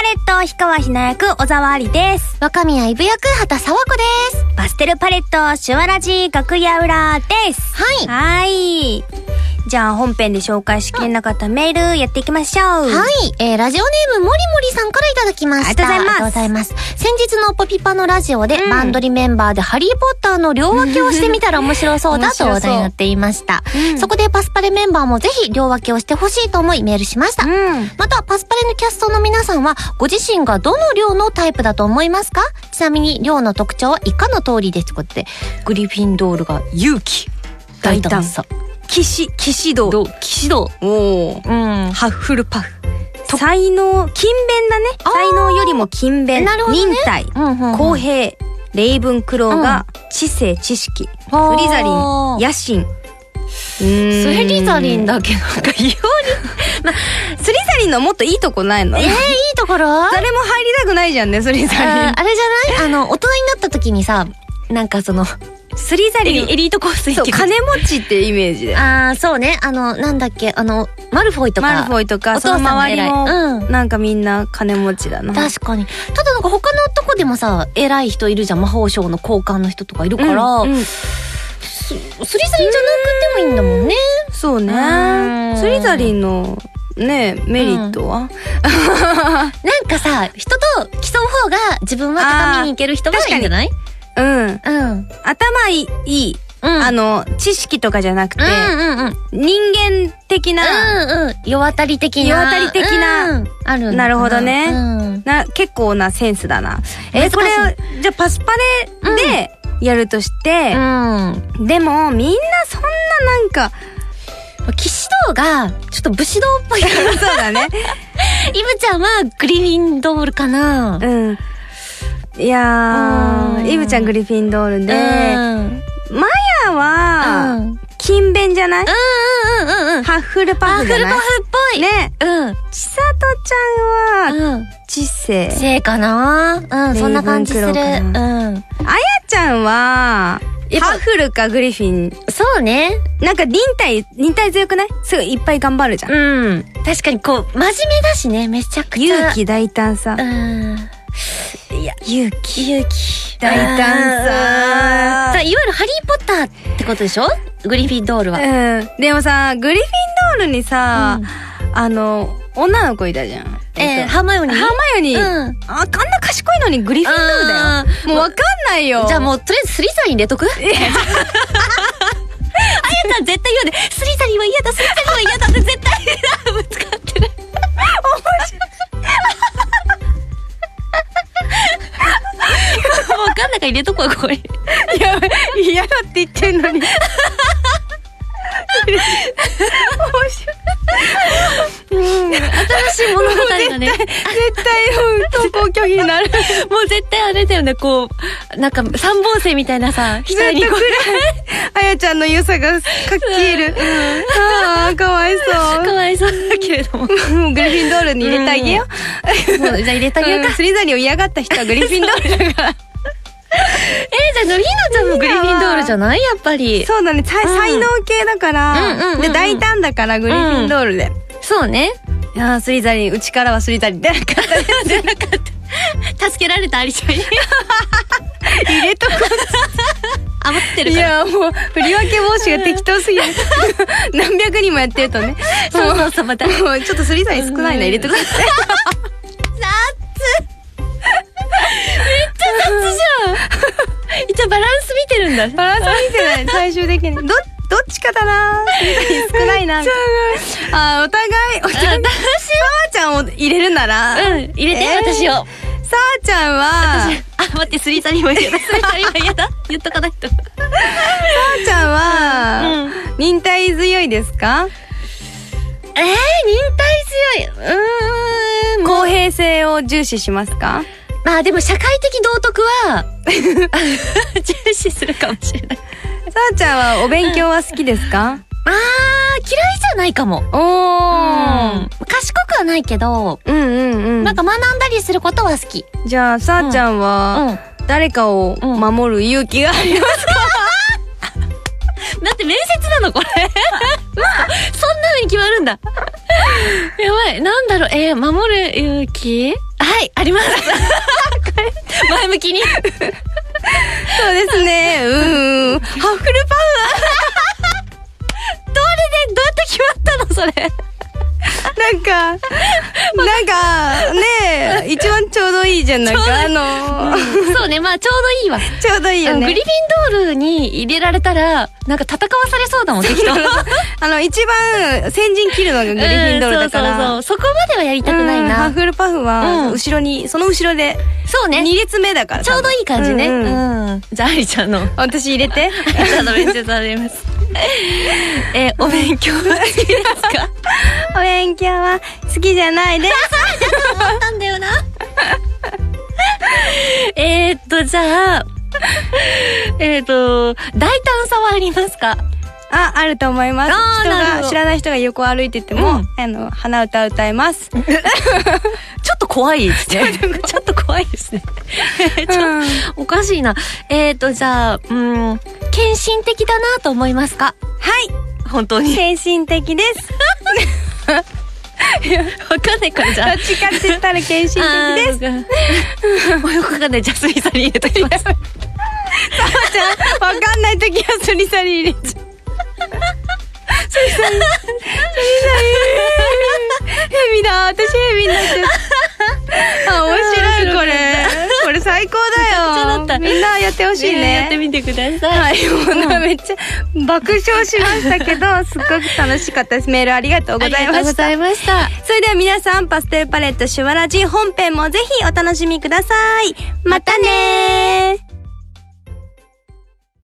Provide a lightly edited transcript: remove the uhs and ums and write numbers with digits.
レット氷川ひな役小沢ありです。 若宮いぶ役畑沢子です。 パステルパレットシュワラジ楽屋裏です。はい。じゃあ本編で紹介しきれなかったメールやっていきましょう。 はい、ラジオネームもりもりさんからいただきました。 ありがとうございます。 先日のポピパのラジオで、バンドリメンバーでハリーポッターの両分けをしてみたら面白そうだと話題になっていました。そこでパスパレメンバーもぜひ両分けをしてほしいと思いメールしました。またパスパレのキャストの皆さんはご自身がどの寮のタイプだと思いますか？ちなみに寮の特徴は以下の通りです。こうやってグリフィンドールが勇気、大胆さ、騎士道、おー、 ハッフルパフ、才能、勤勉だね。才能よりも勤勉、忍耐、公平、レイブンクローが知性知識、スリザリン野心。 スリザリンだけなんか異様にスリザリンのもっといいとこないの？いいところ？ 誰も入りたくないじゃんね、スリザリン。 あれじゃない？大人になった時にさ、なんかそのスリザリンエリートコース行って金持ちってイメージで。 そうね。なんだっけ、マルフォイとかその周りもなんかみんな金持ちだな。 確かに。ただなんか他のとこでもさ、偉い人いるじゃん。魔法省の高官の人とかいるから、スリザリンじゃなくてもいいんだもんね。 そうね。スリザリンのねメリットは、なんかさ、人と競う方が自分は高みに行ける人がいいんじゃない？ 頭いい。知識とかじゃなくて、人間的な、 世渡り的な、あるんだ。なるほどね。 結構なセンスだな。これ、じゃあパスパレでやるとして、でもみんなそんななんか、 騎士道がちょっと武士道っぽいから。 そうだね。 イブちゃんはグリフィンドールかな。 いやー、イブちゃんグリフィンドールで、マヤは、勤勉じゃない？ハッフルパフじゃない？ハッフルパフっぽい。ね。ちさとちゃんは、知性。 知性かな？そんな感じする。あやちゃんは、ハッフルかグリフィン。 そうね。なんか忍耐強くない？すごいいっぱい頑張るじゃん。 確かにこう、真面目だしね、めちゃくちゃ。 勇気大胆さ。いや、勇気、大胆さ。 いわゆるハリーポッターってことでしょ？グリフィンドールは。 でもさ、グリフィンドールにさ、女の子いたじゃん。 ハーマイオニー。 あんな賢いのにグリフィンドールだよ。もうわかんないよ。 じゃあもうとりあえずスリザリン入れとく？あやたん絶対言うね。スリザリンは嫌だ、スリザリンは嫌だって絶対ぶつかってる。面白い。もうわかんないから入れとこう、これ。 やばい、嫌だって言ってんのに。面白い。 新しい物語がね。 絶対投稿拒否になる。 もう絶対あれだよね、こう、なんか三本線みたいなさ、 額にこう。あやちゃんの良さが書き消える。かわいそう。 かわいそうだけれども。 グリフィンドールに入れてあげよう。 じゃあ入れてあげようか。 スリザリンを嫌がった人はグリフィンドールだから。 じゃあのりなちゃんもグリフィンドールじゃない？やっぱり。 そうだね。才能系だから、で大胆だからグリフィンドールで。 そうね。 いやスリザリン、うちからはスリザリン出なかったです。 出なかった。助けられたアリちゃんに。 入れとこう。 余ってるから。 いやもう振り分け防止が適当すぎる。何百人もやってるとね。 そうまた。 もうちょっとスリザリン少ないな、入れてください。 雑じゃん。一応バランス見てるんだ。 バランス見てない。最終的にどっちかだな。少ないな。お互い。私さあちゃんを入れるなら、 入れて、私を。 さあちゃんは、 待って、スリザリンは嫌だ。スリザリンは嫌だ。言っとかないと。さあちゃんは、忍耐強いですか？ 忍耐強い。 公平性を重視しますか？ まあでも社会的道徳は重視するかもしれない。さあちゃんはお勉強は好きですか？ 嫌いじゃないかも。賢くはないけど、なんか学んだりすることは好き。 じゃあさあちゃんは誰かを守る勇気がありますか？ だって面接なのこれ。そんな風に決まるんだ。やばい、なんだろう、守る勇気？ はい、あります。前向きに。 そうですね。ハッフルパフ。どうやって決まったのそれ。なんかねえ、一番ちょうどいいじゃん。なんかそうね、まあちょうどいいわ。 ちょうどいいよね。 グリフィンドールに入れられたらなんか戦わされそうだもん、適当。 一番先陣切るのがグリフィンドールだから。 そう、そこまではやりたくないな。 ハッフルパフは後ろに、その後ろで、そうね、2列目だからちょうどいい感じね。じゃあアリちゃんの私入れて。 ちゃんと練習されます。お勉強は好きですか？ お勉強は好きじゃないです。 思ったんだよな。じゃあ大胆さはありますか？ あると思います。知らない人が横歩いてても、鼻歌歌えます。ちょっと怖いですね。ちょっと怖いですね。おかしいな。じゃあ、献身的だなと思いますか？ はい。 本当に。 献身的です。 わかんないからじゃあ。 どっちかって言ったら献身的です。 もうよくわかんない。じゃあスリサリ入れときます。さあちゃん、わかんないときはスリサリ入れちゃう。スリサリ。ヘビだ。私ヘビになっちゃう。面白いこれ。これ最高だよ。みんなやってほしいね。 やってみてください。 はい、もうめっちゃ爆笑しましたけど、すっごく楽しかったです。メールありがとうございました。 ありがとうございました。 それでは皆さん、パステルパレットシュワラジ本編もぜひお楽しみください。またねー。